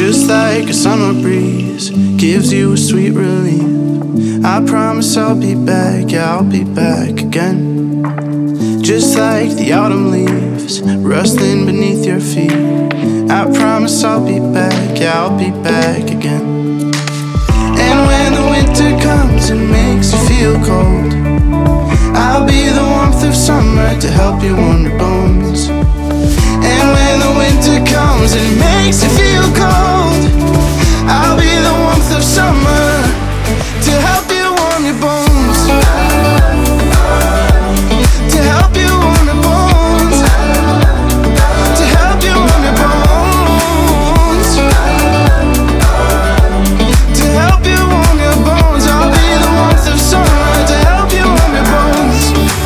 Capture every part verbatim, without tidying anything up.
Just like a summer breeze gives you a sweet relief. I promise I'll be back, yeah, I'll be back again. Just like the autumn leaves rustling beneath your feet. I promise I'll be back, yeah, I'll be back again. And when the winter comes and makes you feel cold, I'll be the warmth of summer to help you warm your bones. And when the winter comes and makes you feel cold, I'll be the warmth of summer to help you warm your bones. To help you warm your bones. To help you warm your bones. To help you warm your bones. I'll be the warmth of summer to help you warm your bones.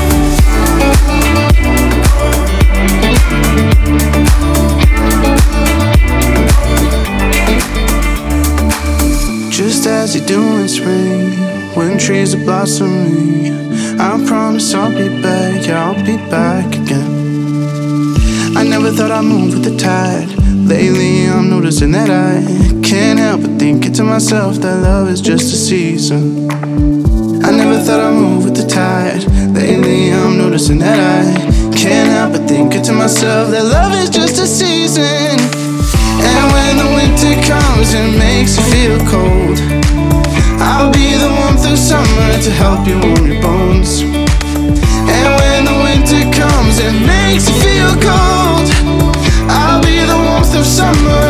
Just as you do in spring, when trees are blossoming, I promise I'll be back, yeah, I'll be back again. I never thought I'd move with the tide. Lately I'm noticing that I can't help but thinking to myself that love is just a season. I never thought I'd move with the tide. Lately I'm noticing that I can't help but thinking to myself that love is just a season. And when the winter comes and makes you feel cold, I'll be the warmth of summer to help you warm your bones. And when the winter comes and makes you feel cold, I'll be the warmth of summer